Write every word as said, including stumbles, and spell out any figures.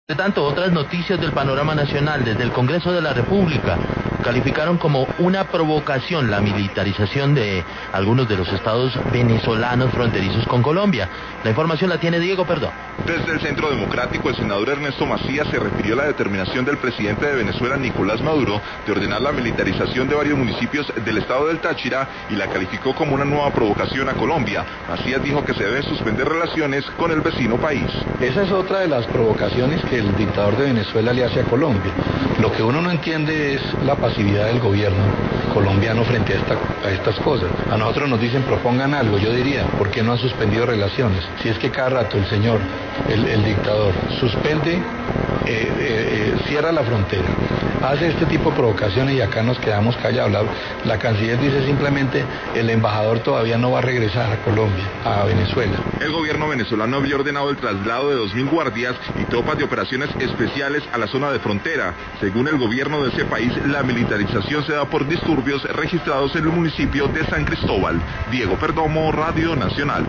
De tanto, otras noticias del panorama nacional. Desde el Congreso de la República calificaron como una provocación la militarización de algunos de los estados venezolanos fronterizos con Colombia. La información la tiene Diego Perdón. Desde el Centro Democrático, el senador Ernesto Macías se refirió a la determinación del presidente de Venezuela, Nicolás Maduro, de ordenar la militarización de varios municipios del estado del Táchira y la calificó como una nueva provocación a Colombia. Macías dijo que se deben suspender relaciones con el vecino país. Esa es otra de las provocaciones que el dictador de Venezuela le hace a Colombia. Lo que uno no entiende es la pasividad del gobierno colombiano frente a, esta, a estas cosas. A nosotros nos dicen propongan algo, yo diría, ¿por qué no han suspendido relaciones? Si es que cada rato el señor, el, el dictador, suspende, eh, eh, eh, cierra la frontera, hace este tipo de provocaciones y acá nos quedamos callados. La, la canciller dice simplemente el embajador todavía no va a regresar a Colombia, a Venezuela. El gobierno venezolano había ordenado el traslado de dos mil guardias y tropas de operaciones especiales a la zona de frontera. Según el gobierno de ese país, la militarización se da por disturbios registrados en el municipio de San Cristóbal. Diego Perdomo, Radio Nacional.